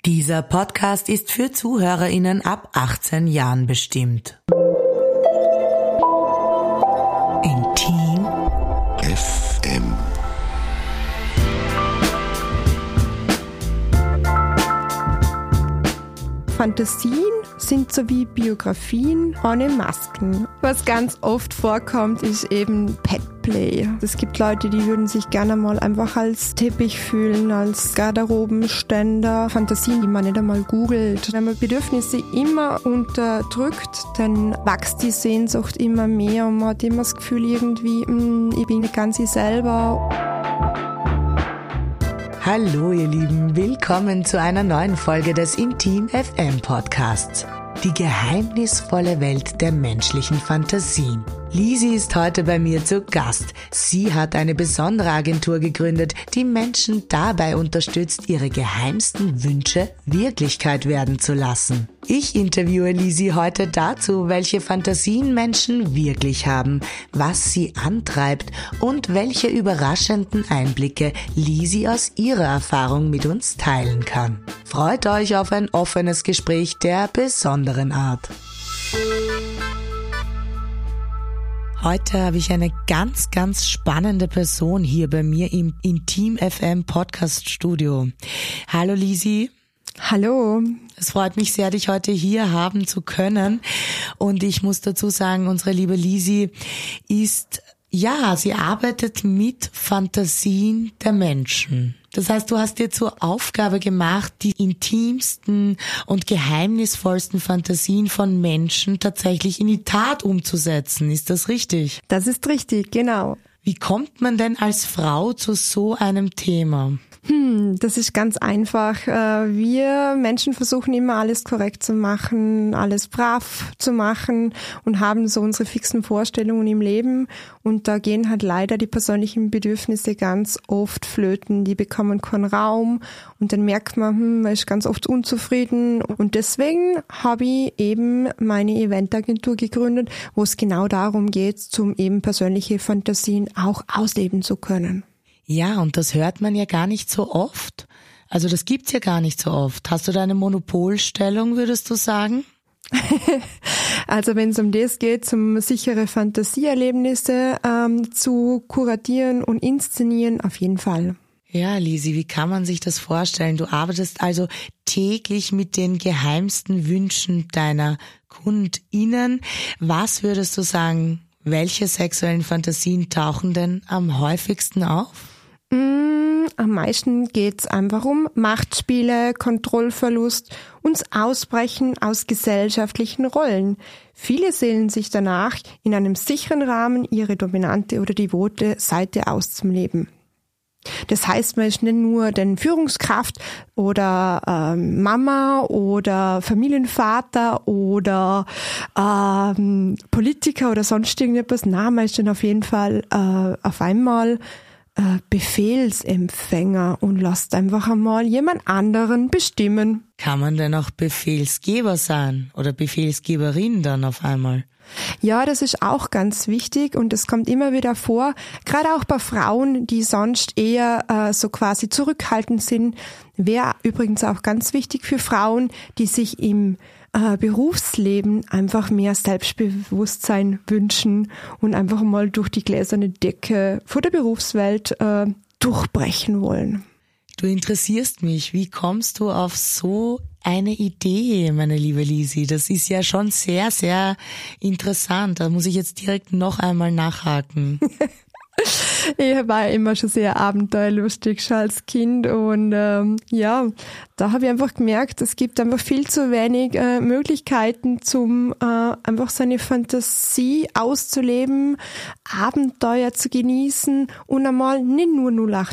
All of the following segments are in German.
Dieser Podcast ist für ZuhörerInnen ab 18 Jahren bestimmt. Intim FM. Fantasien sind so wie Biografien ohne Masken. Was ganz oft vorkommt, ist eben Petplay. Es gibt Leute, die würden sich gerne mal einfach als Teppich fühlen, als Garderobenständer. Fantasien, die man nicht einmal googelt. Wenn man Bedürfnisse immer unterdrückt, dann wächst die Sehnsucht immer mehr und man hat immer das Gefühl irgendwie, ich bin nicht ganz ich selber. Hallo ihr Lieben, willkommen zu einer neuen Folge des Intim FM Podcasts. Die geheimnisvolle Welt der menschlichen Fantasien. Lisi ist heute bei mir zu Gast. Sie hat eine besondere Agentur gegründet, die Menschen dabei unterstützt, ihre geheimsten Wünsche Wirklichkeit werden zu lassen. Ich interviewe Lisi heute dazu, welche Fantasien Menschen wirklich haben, was sie antreibt und welche überraschenden Einblicke Lisi aus ihrer Erfahrung mit uns teilen kann. Freut euch auf ein offenes Gespräch der besonderen Art. Heute habe ich eine ganz, ganz spannende Person hier bei mir im Intim FM Podcast Studio. Hallo Lisi. Hallo. Es freut mich sehr, dich heute hier haben zu können. Und ich muss dazu sagen, unsere liebe Lisi sie arbeitet mit Fantasien der Menschen. Das heißt, du hast dir zur Aufgabe gemacht, die intimsten und geheimnisvollsten Fantasien von Menschen tatsächlich in die Tat umzusetzen. Ist das richtig? Das ist richtig, genau. Wie kommt man denn als Frau zu so einem Thema? Das ist ganz einfach. Wir Menschen versuchen immer alles korrekt zu machen, alles brav zu machen und haben so unsere fixen Vorstellungen im Leben. Und da gehen halt leider die persönlichen Bedürfnisse ganz oft flöten. Die bekommen keinen Raum und dann merkt man, man ist ganz oft unzufrieden. Und deswegen habe ich eben meine Eventagentur gegründet, wo es genau darum geht, zum eben persönliche Fantasien auch ausleben zu können. Ja, und das hört man ja gar nicht so oft. Also das gibt's ja gar nicht so oft. Hast du da eine Monopolstellung, würdest du sagen? Also wenn es um das geht, um sichere Fantasieerlebnisse zu kuratieren und inszenieren, auf jeden Fall. Ja, Lisi, wie kann man sich das vorstellen? Du arbeitest also täglich mit den geheimsten Wünschen deiner KundInnen. Was würdest du sagen, welche sexuellen Fantasien tauchen denn am häufigsten auf? Am meisten geht's einfach um Machtspiele, Kontrollverlust und das Ausbrechen aus gesellschaftlichen Rollen. Viele sehnen sich danach, in einem sicheren Rahmen ihre dominante oder devote Seite auszuleben. Das heißt, man ist nicht nur den Führungskraft oder Mama oder Familienvater oder Politiker oder sonst irgendetwas. Nein, man ist dann auf jeden Fall auf einmal Befehlsempfänger und lasst einfach einmal jemand anderen bestimmen. Kann man denn auch Befehlsgeber sein oder Befehlsgeberin dann auf einmal? Ja, das ist auch ganz wichtig und es kommt immer wieder vor, gerade auch bei Frauen, die sonst eher so quasi zurückhaltend sind. Wäre übrigens auch ganz wichtig für Frauen, die sich im Berufsleben einfach mehr Selbstbewusstsein wünschen und einfach mal durch die gläserne Decke vor der Berufswelt durchbrechen wollen. Du interessierst mich. Wie kommst du auf so eine Idee, meine liebe Lisi? Das ist ja schon sehr, sehr interessant. Da muss ich jetzt direkt noch einmal nachhaken. Ich war immer schon sehr abenteuerlustig schon als Kind und da habe ich einfach gemerkt, es gibt einfach viel zu wenig Möglichkeiten zum einfach seine Fantasie auszuleben, Abenteuer zu genießen und einmal nicht nur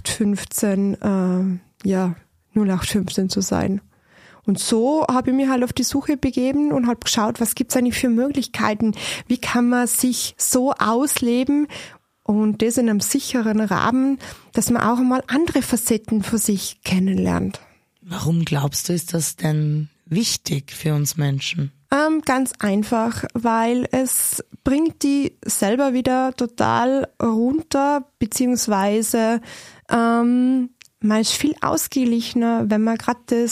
0815 0815 zu sein. Und so habe ich mich halt auf die Suche begeben und habe geschaut, was gibt's eigentlich für Möglichkeiten, wie kann man sich so ausleben. Und das in einem sicheren Rahmen, dass man auch einmal andere Facetten für sich kennenlernt. Warum glaubst du, ist das denn wichtig für uns Menschen? Ganz einfach, weil es bringt die selber wieder total runter, beziehungsweise man ist viel ausgeglichener, wenn man gerade das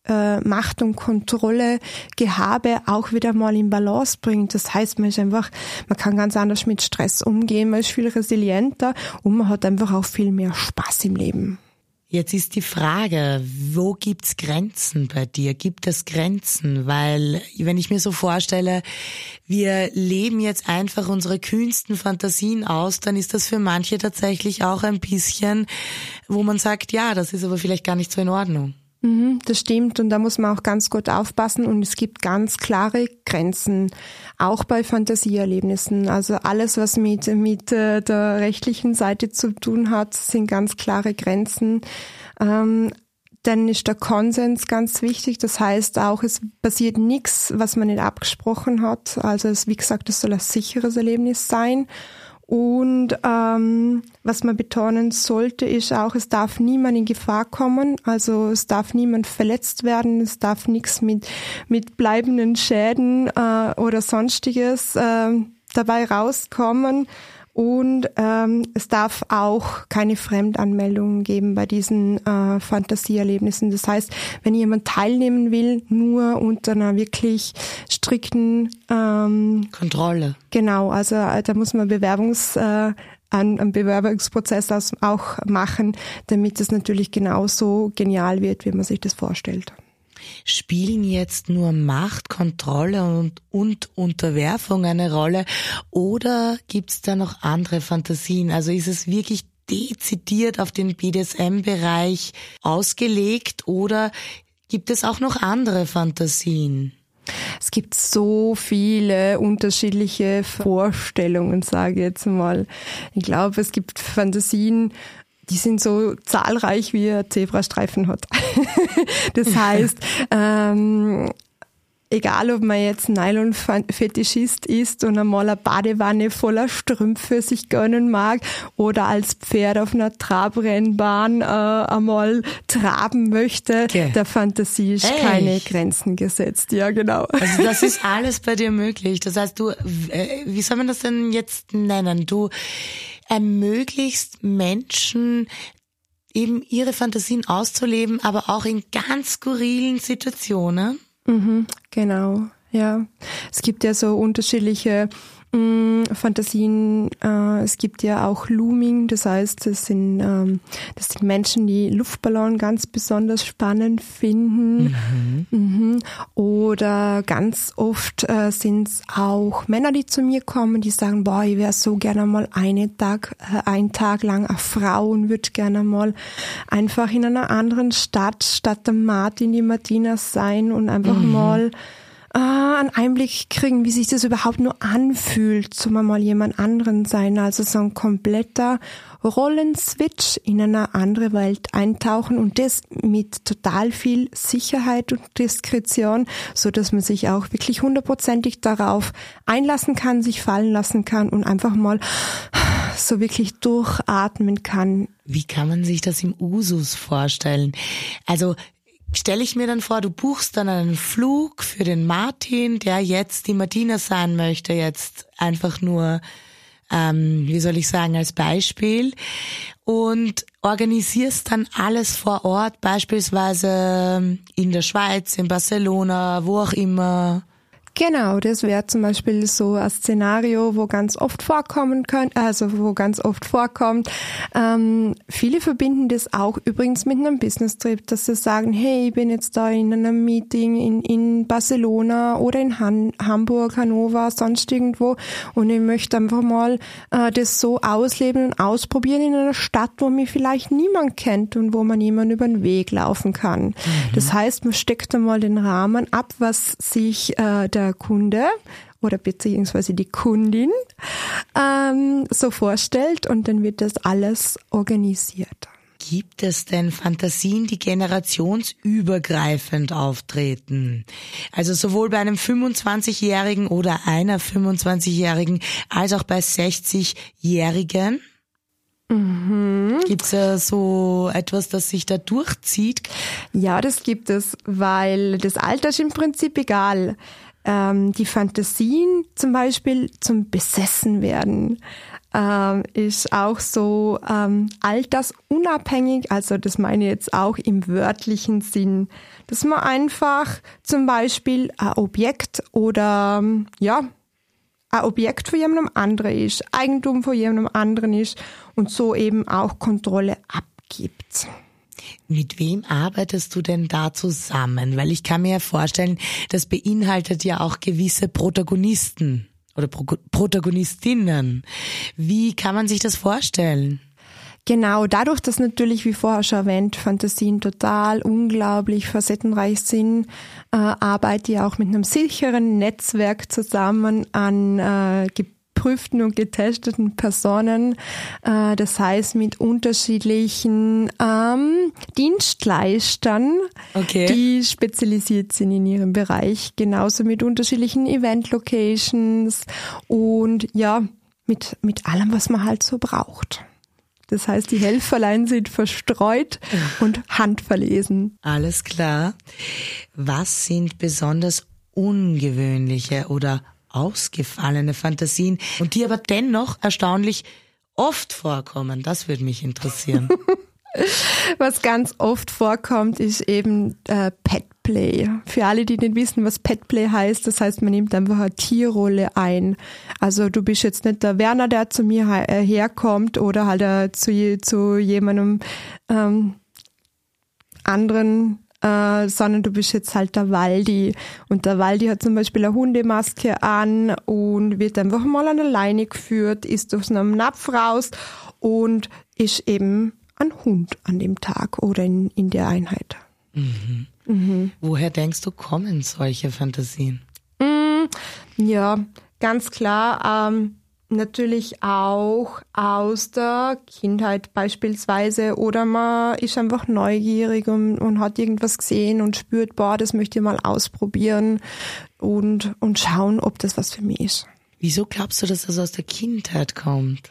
Macht und Kontrolle, Gehabe auch wieder mal in Balance bringt. Das heißt, man kann ganz anders mit Stress umgehen, man ist viel resilienter und man hat einfach auch viel mehr Spaß im Leben. Jetzt ist die Frage, wo gibt's Grenzen bei dir? Gibt es Grenzen? Weil, wenn ich mir so vorstelle, wir leben jetzt einfach unsere kühnsten Fantasien aus, dann ist das für manche tatsächlich auch ein bisschen, wo man sagt, ja, das ist aber vielleicht gar nicht so in Ordnung. Das stimmt und da muss man auch ganz gut aufpassen und es gibt ganz klare Grenzen, auch bei Fantasieerlebnissen. Also alles, was mit der rechtlichen Seite zu tun hat, sind ganz klare Grenzen. Dann ist der Konsens ganz wichtig, das heißt auch, es passiert nichts, was man nicht abgesprochen hat. Also wie gesagt, es soll ein sicheres Erlebnis sein. Und was man betonen sollte, ist auch, es darf niemand in Gefahr kommen, also es darf niemand verletzt werden, es darf nichts mit bleibenden Schäden oder sonstiges dabei rauskommen. Und es darf auch keine Fremdanmeldungen geben bei diesen Fantasieerlebnissen. Das heißt, wenn jemand teilnehmen will, nur unter einer wirklich strikten Kontrolle. Genau, also da muss man einen Bewerbungsprozess auch machen, damit es natürlich genauso genial wird, wie man sich das vorstellt. Spielen jetzt nur Macht, Kontrolle und Unterwerfung eine Rolle oder gibt's da noch andere Fantasien? Also ist es wirklich dezidiert auf den BDSM-Bereich ausgelegt oder gibt es auch noch andere Fantasien? Es gibt so viele unterschiedliche Vorstellungen, sage ich jetzt mal. Ich glaube, es gibt Fantasien, die sind so zahlreich, wie ein Zebrastreifen hat. Das heißt, egal ob man jetzt Nylon-Fetischist ist und einmal eine Badewanne voller Strümpfe sich gönnen mag oder als Pferd auf einer Trabrennbahn einmal traben möchte, der Fantasie ist keine Grenzen gesetzt. Ja, genau. Also das ist alles bei dir möglich. Das heißt, du, wie soll man das denn jetzt nennen? Du ermöglichst Menschen eben ihre Fantasien auszuleben, aber auch in ganz skurrilen Situationen. Genau, ja. Es gibt ja so unterschiedliche Fantasien. Es gibt ja auch Looming, das heißt, das sind Menschen, die Luftballon ganz besonders spannend finden. Oder ganz oft sind es auch Männer, die zu mir kommen, die sagen, boah, ich wäre so gerne mal einen Tag lang eine Frau und würde gerne mal einfach in einer anderen statt der Martin die Martina sein und einfach mal einen Einblick kriegen, wie sich das überhaupt nur anfühlt, so mal jemand anderen sein, also so ein kompletter Rollenswitch in eine andere Welt eintauchen und das mit total viel Sicherheit und Diskretion, so dass man sich auch wirklich 100%ig darauf einlassen kann, sich fallen lassen kann und einfach mal so wirklich durchatmen kann. Wie kann man sich das im Usus vorstellen? Also stelle ich mir dann vor, du buchst dann einen Flug für den Martin, der jetzt die Martina sein möchte, jetzt einfach nur, wie soll ich sagen, als Beispiel und organisierst dann alles vor Ort, beispielsweise in der Schweiz, in Barcelona, wo auch immer. Genau, das wäre zum Beispiel so ein Szenario, wo ganz oft vorkommt. Viele verbinden das auch übrigens mit einem Business-Trip, dass sie sagen, hey, ich bin jetzt da in einem Meeting in Barcelona oder in Hamburg, Hannover, sonst irgendwo und ich möchte einfach mal das so ausleben und ausprobieren in einer Stadt, wo mich vielleicht niemand kennt und wo man jemand über den Weg laufen kann. Das heißt, man steckt einmal den Rahmen ab, was sich der Kunde oder beziehungsweise die Kundin so vorstellt und dann wird das alles organisiert. Gibt es denn Fantasien, die generationsübergreifend auftreten? Also sowohl bei einem 25-Jährigen oder einer 25-Jährigen als auch bei 60-Jährigen? Gibt's so etwas, das sich da durchzieht? Ja, das gibt es, weil das Alter ist im Prinzip egal. Die Fantasien zum Beispiel zum Besessenwerden. ist auch so altersunabhängig, also das meine ich jetzt auch im wörtlichen Sinn, dass man einfach zum Beispiel ein Objekt oder ein Objekt von jemandem anderen ist, Eigentum von jemandem anderen ist und so eben auch Kontrolle abgibt. Mit wem arbeitest du denn da zusammen? Weil ich kann mir ja vorstellen, das beinhaltet ja auch gewisse Protagonisten oder Protagonistinnen. Wie kann man sich das vorstellen? Genau, dadurch, dass natürlich, wie vorher schon erwähnt, Fantasien total unglaublich facettenreich sind, arbeite ich auch mit einem sicheren Netzwerk zusammen an geprüften und getesteten Personen, das heißt mit unterschiedlichen Dienstleistern, die spezialisiert sind in ihrem Bereich, genauso mit unterschiedlichen Event-Locations und ja, mit allem, was man halt so braucht. Das heißt, die Helferlein sind verstreut und handverlesen. Alles klar. Was sind besonders ungewöhnliche oder ausgefallene Fantasien und die aber dennoch erstaunlich oft vorkommen? Das würde mich interessieren. Was ganz oft vorkommt, ist eben Petplay. Für alle, die nicht wissen, was Petplay heißt, das heißt, man nimmt einfach eine Tierrolle ein. Also du bist jetzt nicht der Werner, der zu mir herkommt oder halt zu jemandem anderen, sondern du bist jetzt halt der Waldi. Und der Waldi hat zum Beispiel eine Hundemaske an und wird einfach mal an der Leine geführt, ist aus einem Napf raus und ist eben ein Hund an dem Tag oder in der Einheit. Mhm. Mhm. Woher denkst du, kommen solche Fantasien? Ja, ganz klar. Natürlich auch aus der Kindheit beispielsweise oder man ist einfach neugierig und hat irgendwas gesehen und spürt, boah, das möchte ich mal ausprobieren und schauen, ob das was für mich ist. Wieso glaubst du, dass das aus der Kindheit kommt?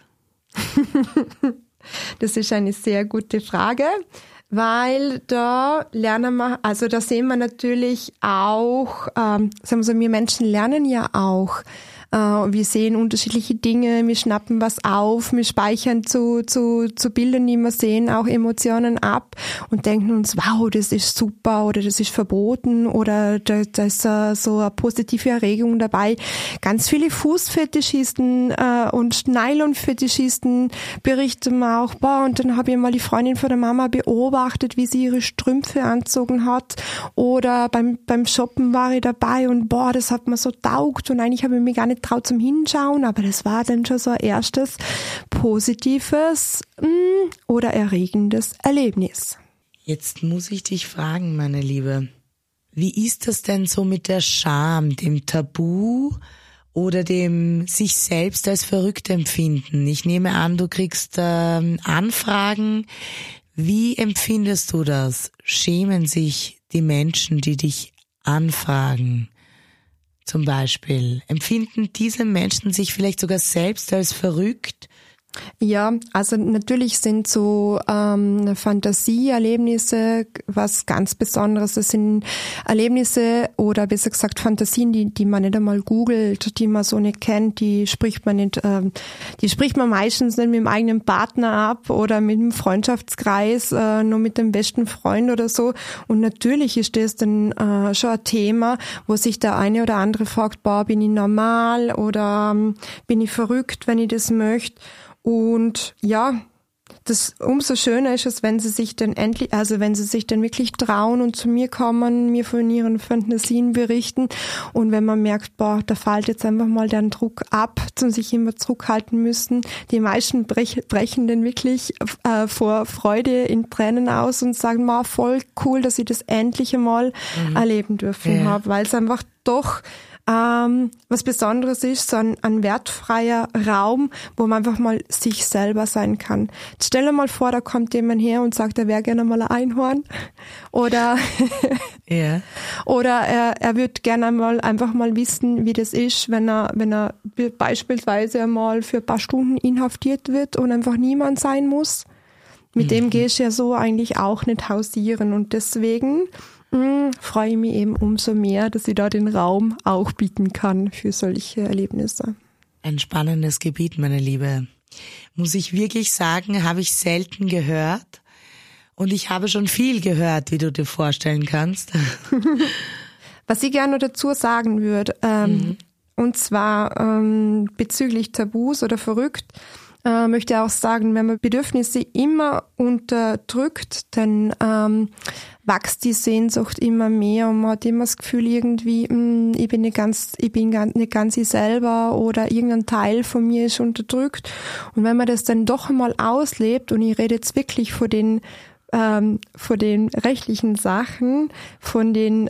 Das ist eine sehr gute Frage, weil da lernen wir, also da sehen wir natürlich auch, sagen wir so, wir Menschen lernen ja auch. Wir sehen unterschiedliche Dinge, wir schnappen was auf, wir speichern zu Bildern, die wir sehen, auch Emotionen ab und denken uns, wow, das ist super oder das ist verboten oder da ist so eine positive Erregung dabei. Ganz viele Fußfetischisten und Nylon-Fetischisten berichten mir auch, boah, und dann habe ich mal die Freundin von der Mama beobachtet, wie sie ihre Strümpfe anzogen hat oder beim Shoppen war ich dabei und boah, das hat mir so taugt und eigentlich habe ich mich gar nicht traut zum Hinschauen, aber das war dann schon so ein erstes positives oder erregendes Erlebnis. Jetzt muss ich dich fragen, meine Liebe, wie ist das denn so mit der Scham, dem Tabu oder dem sich selbst als verrückt empfinden? Ich nehme an, du kriegst Anfragen. Wie empfindest du das? Schämen sich die Menschen, die dich anfragen? Zum Beispiel, empfinden diese Menschen sich vielleicht sogar selbst als verrückt? Ja, also natürlich sind so Fantasieerlebnisse was ganz Besonderes. Das sind Erlebnisse oder besser gesagt Fantasien, die man nicht einmal googelt, die man so nicht kennt, die spricht man meistens nicht mit dem eigenen Partner ab oder mit dem Freundschaftskreis, nur mit dem besten Freund oder so. Und natürlich ist das dann schon ein Thema, wo sich der eine oder andere fragt, boah, bin ich normal oder bin ich verrückt, wenn ich das möchte? Und ja, das umso schöner ist es, wenn sie sich dann wirklich trauen und zu mir kommen, mir von ihren Fantasien berichten und wenn man merkt, boah, da fällt jetzt einfach mal der Druck ab, zum sich immer zurückhalten müssen. Die meisten brechen dann wirklich vor Freude in Tränen aus und sagen, boah, voll cool, dass ich das endlich einmal erleben dürfen habe, weil es einfach doch was Besonderes ist, so ein wertfreier Raum, wo man einfach mal sich selber sein kann. Jetzt stell dir mal vor, da kommt jemand her und sagt, er wäre gerne mal ein Einhorn oder oder er würde gerne mal einfach mal wissen, wie das ist, wenn er beispielsweise einmal für ein paar Stunden inhaftiert wird und einfach niemand sein muss. Mit dem gehst du ja so eigentlich auch nicht hausieren und deswegen freue ich mich eben umso mehr, dass ich da den Raum auch bieten kann für solche Erlebnisse. Ein spannendes Gebiet, meine Liebe. Muss ich wirklich sagen, habe ich selten gehört. Und ich habe schon viel gehört, wie du dir vorstellen kannst. Was ich gerne dazu sagen würde, und zwar bezüglich Tabus oder verrückt, möchte ich auch sagen, wenn man Bedürfnisse immer unterdrückt, dann wächst die Sehnsucht immer mehr und man hat immer das Gefühl irgendwie, ich bin nicht ganz ich selber oder irgendein Teil von mir ist unterdrückt. Und wenn man das dann doch einmal auslebt, und ich rede jetzt wirklich von den rechtlichen Sachen, von den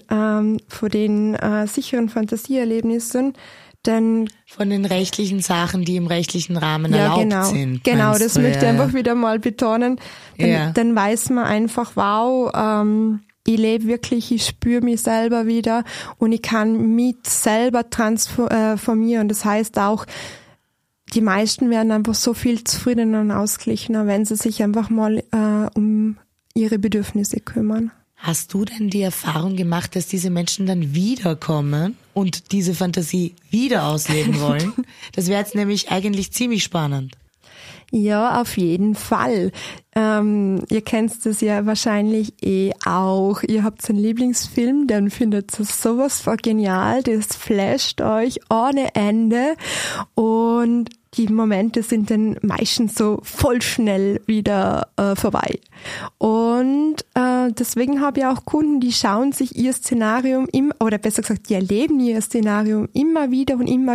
sicheren Fantasieerlebnissen, denn von den rechtlichen Sachen, die im rechtlichen Rahmen erlaubt sind. Genau, das möchte ich einfach wieder mal betonen. Dann weiß man einfach, wow, ich lebe wirklich, ich spüre mich selber wieder und ich kann mich selber transformieren. Das heißt auch, die meisten werden einfach so viel zufriedener und ausgeglichener, wenn sie sich einfach mal um ihre Bedürfnisse kümmern. Hast du denn die Erfahrung gemacht, dass diese Menschen dann wiederkommen und diese Fantasie wieder ausleben wollen? Das wäre jetzt nämlich eigentlich ziemlich spannend. Ja, auf jeden Fall. Ihr kennt das ja wahrscheinlich auch. Ihr habt einen Lieblingsfilm, dann findet ihr sowas von genial, das flasht euch ohne Ende und die Momente sind dann meistens so voll schnell wieder vorbei. Und deswegen habe ich auch Kunden, die schauen sich ihr Szenarium oder besser gesagt, die erleben ihr Szenarium immer wieder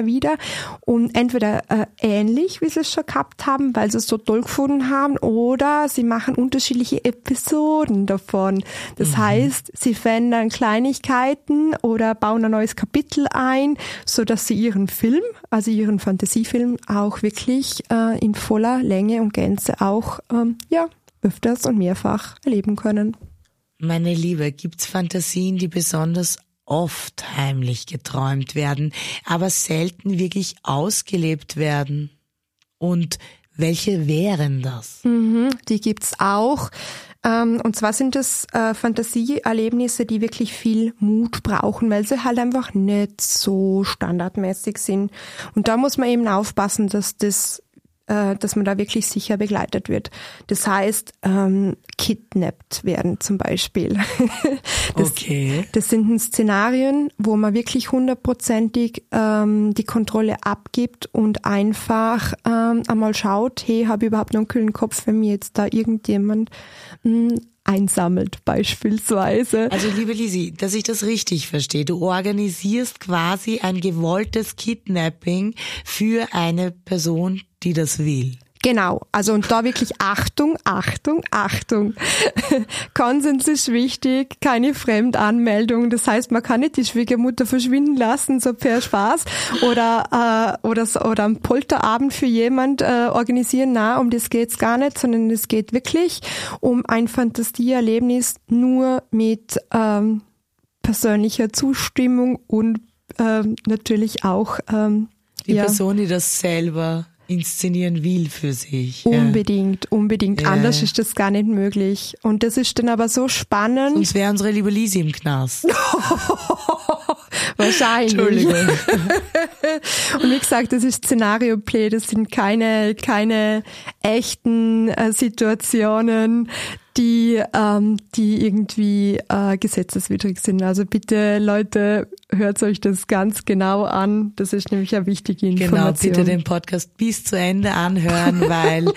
und entweder ähnlich, wie sie es schon gehabt haben, weil sie es so toll gefunden haben, oder sie machen unterschiedliche Episoden davon. Das heißt, sie verändern Kleinigkeiten oder bauen ein neues Kapitel ein, so dass sie ihren Film, also ihren Fantasiefilm, auch wirklich in voller Länge und Gänze auch öfters und mehrfach erleben können. Meine Liebe, gibt's Fantasien, die besonders oft heimlich geträumt werden, aber selten wirklich ausgelebt werden? Und welche wären das? Die gibt's auch. Und zwar sind das Fantasieerlebnisse, die wirklich viel Mut brauchen, weil sie halt einfach nicht so standardmäßig sind. Und da muss man eben aufpassen, dass man da wirklich sicher begleitet wird. Das heißt, kidnappt werden zum Beispiel. Das sind Szenarien, wo man wirklich 100%ig die Kontrolle abgibt und einfach einmal schaut, hey, habe ich überhaupt noch einen kühlen Kopf, wenn mir jetzt da irgendjemand einsammelt beispielsweise. Also liebe Lisi, dass ich das richtig verstehe, du organisierst quasi ein gewolltes Kidnapping für eine Person, die das will. Genau, also und da wirklich Achtung. Konsens ist wichtig, keine Fremdanmeldung. Das heißt, man kann nicht die Schwiegermutter verschwinden lassen, so per Spaß oder einen Polterabend für jemand organisieren. Na, um das geht's gar nicht, sondern es geht wirklich um ein Fantasieerlebnis nur mit persönlicher Zustimmung und natürlich auch die Person, die das selber inszenieren will für sich. Unbedingt. Anders ist das gar nicht möglich. Und das ist dann aber so spannend. Sonst wäre unsere liebe Lisi im Knast. Wahrscheinlich. Entschuldigung. Und wie gesagt, das ist Szenario-Play, das sind keine echten Situationen, die irgendwie gesetzeswidrig sind. Also bitte, Leute, hört euch das ganz genau an. Das ist nämlich eine wichtige Information. Genau, bitte den Podcast bis zu Ende anhören, weil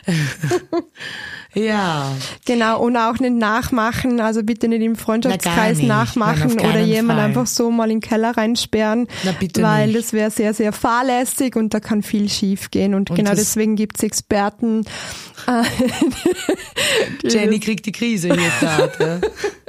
ja. Genau, und auch nicht nachmachen, also bitte nicht im Freundschaftskreis nachmachen oder jemand einfach so mal in den Keller reinsperren, weil das wäre sehr, sehr fahrlässig und da kann viel schief gehen und genau deswegen gibt's Experten. Jenny kriegt die Krise hier gerade.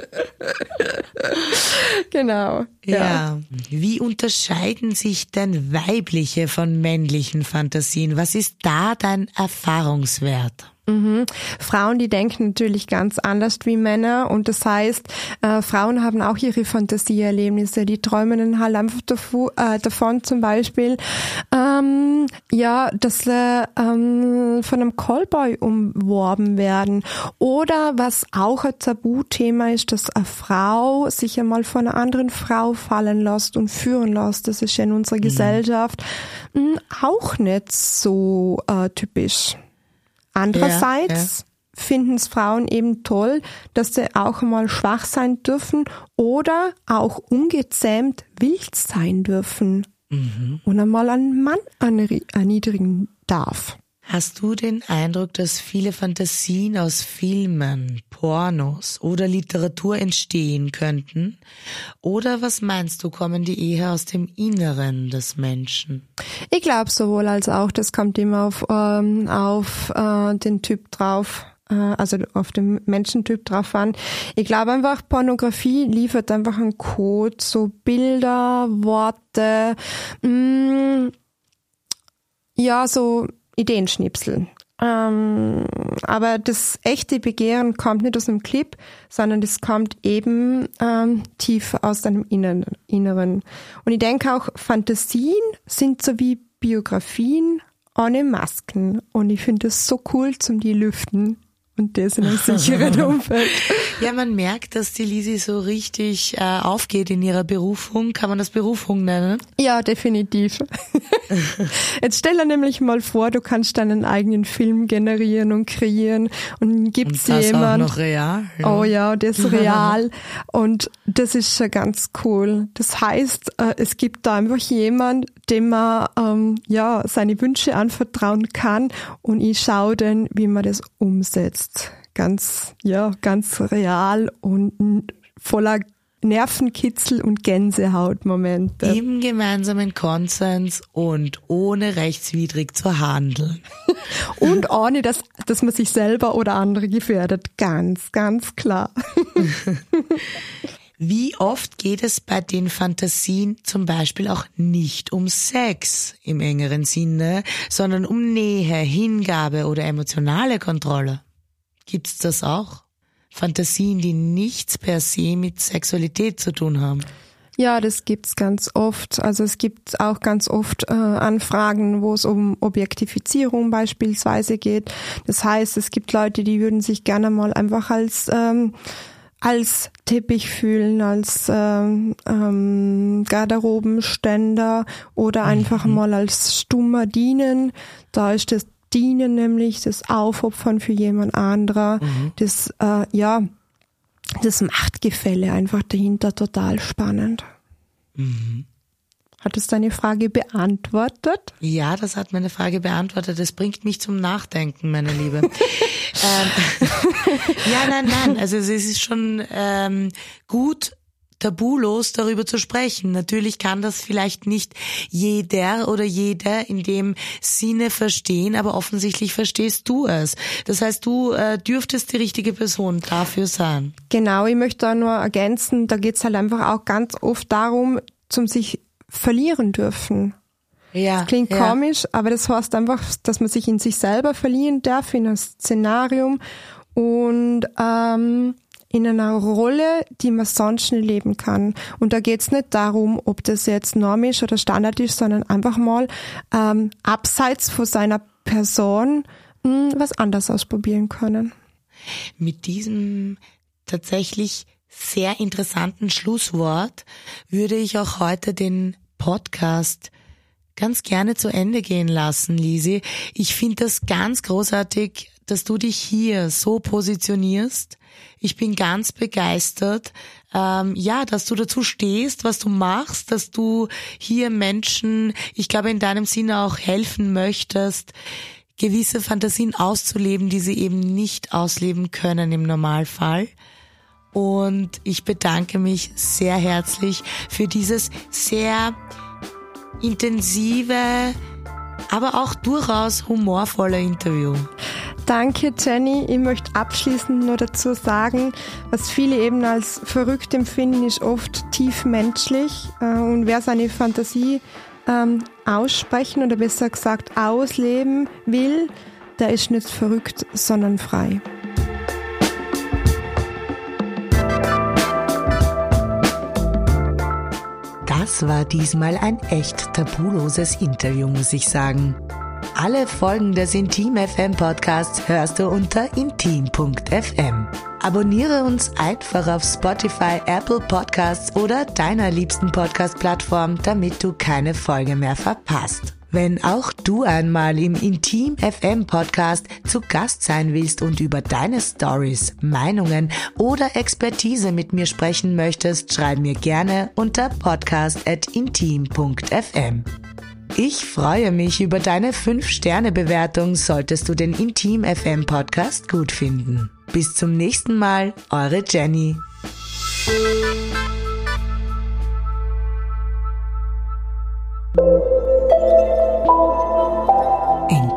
Genau. Ja. Wie unterscheiden sich denn weibliche von männlichen Fantasien? Was ist da dein Erfahrungswert? Frauen, die denken natürlich ganz anders wie Männer und das heißt, Frauen haben auch ihre Fantasieerlebnisse, die träumen dann halt einfach davon zum Beispiel, dass sie von einem Callboy umworben werden oder was auch ein Tabuthema ist, dass eine Frau sich einmal von einer anderen Frau fallen lässt und führen lässt. Das ist ja in unserer Gesellschaft auch nicht so typisch. Andererseits finden es Frauen eben toll, dass sie auch mal schwach sein dürfen oder auch ungezähmt wild sein dürfen und einmal einen Mann erniedrigen darf. Hast du den Eindruck, dass viele Fantasien aus Filmen, Pornos oder Literatur entstehen könnten? Oder was meinst du, kommen die eher aus dem Inneren des Menschen? Ich glaube sowohl als auch, das kommt immer auf den Typ drauf, also auf den Menschentyp drauf an. Ich glaube einfach, Pornografie liefert einfach einen Code, so Bilder, Worte, so Ideenschnipsel. Aber das echte Begehren kommt nicht aus einem Clip, sondern das kommt eben tief aus deinem Inneren. Und ich denke auch, Fantasien sind so wie Biografien ohne Masken. Und ich finde das so cool zum die lüften. Und das in einem sicheren Umfeld. Ja, man merkt, dass die Lisi so richtig aufgeht in ihrer Berufung. Kann man das Berufung nennen? Ja, definitiv. Jetzt stell dir nämlich mal vor, du kannst deinen eigenen Film generieren und kreieren und gibt's und das jemand. Auch noch real. Ja. Oh ja, das ist real. Und das ist schon ganz cool. Das heißt, es gibt da einfach jemand, dem man seine Wünsche anvertrauen kann und ich schaue dann, wie man das umsetzt. Ganz real und voller Nervenkitzel und Gänsehautmomente. Im gemeinsamen Konsens und ohne rechtswidrig zu handeln. Und ohne, dass man sich selber oder andere gefährdet. Ganz, ganz klar. Wie oft geht es bei den Fantasien zum Beispiel auch nicht um Sex im engeren Sinne, sondern um Nähe, Hingabe oder emotionale Kontrolle? Gibt's das auch? Fantasien, die nichts per se mit Sexualität zu tun haben? Ja, das gibt's ganz oft. Also es gibt auch ganz oft Anfragen, wo es um Objektifizierung beispielsweise geht. Das heißt, es gibt Leute, die würden sich gerne mal einfach als Teppich fühlen, als Garderobenständer oder einfach mal als Stummer dienen. Da ist das Dienen nämlich, das Aufopfern für jemand anderer, das Machtgefälle einfach dahinter total spannend. Hat es deine Frage beantwortet? Ja, das hat meine Frage beantwortet. Das bringt mich zum Nachdenken, meine Liebe. Nein. Also es ist schon gut, tabulos darüber zu sprechen. Natürlich kann das vielleicht nicht jeder oder jede in dem Sinne verstehen, aber offensichtlich verstehst du es. Das heißt, du dürftest die richtige Person dafür sein. Genau, ich möchte da nur ergänzen, da geht's halt einfach auch ganz oft darum, zum sich verlieren dürfen. Ja, das klingt komisch, aber das heißt einfach, dass man sich in sich selber verlieren darf, in ein Szenarium und in einer Rolle, die man sonst nicht leben kann. Und da geht's nicht darum, ob das jetzt Norm ist oder Standard ist, sondern einfach mal abseits von seiner Person was anderes ausprobieren können. Mit diesem tatsächlich sehr interessanten Schlusswort würde ich auch heute den Podcast ganz gerne zu Ende gehen lassen, Lisi. Ich finde das ganz großartig, dass du dich hier so positionierst. Ich bin ganz begeistert, dass du dazu stehst, was du machst, dass du hier Menschen, ich glaube in deinem Sinne auch helfen möchtest, gewisse Fantasien auszuleben, die sie eben nicht ausleben können im Normalfall. Und ich bedanke mich sehr herzlich für dieses sehr intensive, aber auch durchaus humorvolle Interview. Danke, Jenny. Ich möchte abschließend nur dazu sagen, was viele eben als verrückt empfinden, ist oft tief menschlich. Und wer seine Fantasie aussprechen oder besser gesagt ausleben will, der ist nicht verrückt, sondern frei. Das war diesmal ein echt tabuloses Interview, muss ich sagen. Alle Folgen des Intim FM Podcasts hörst du unter intim.fm. Abonniere uns einfach auf Spotify, Apple Podcasts oder deiner liebsten Podcast-Plattform, damit du keine Folge mehr verpasst. Wenn auch du einmal im Intim FM Podcast zu Gast sein willst und über deine Stories, Meinungen oder Expertise mit mir sprechen möchtest, schreib mir gerne unter podcast@intim.fm. Ich freue mich über deine 5-Sterne-Bewertung, solltest du den Intim FM Podcast gut finden. Bis zum nächsten Mal, eure Jenny. In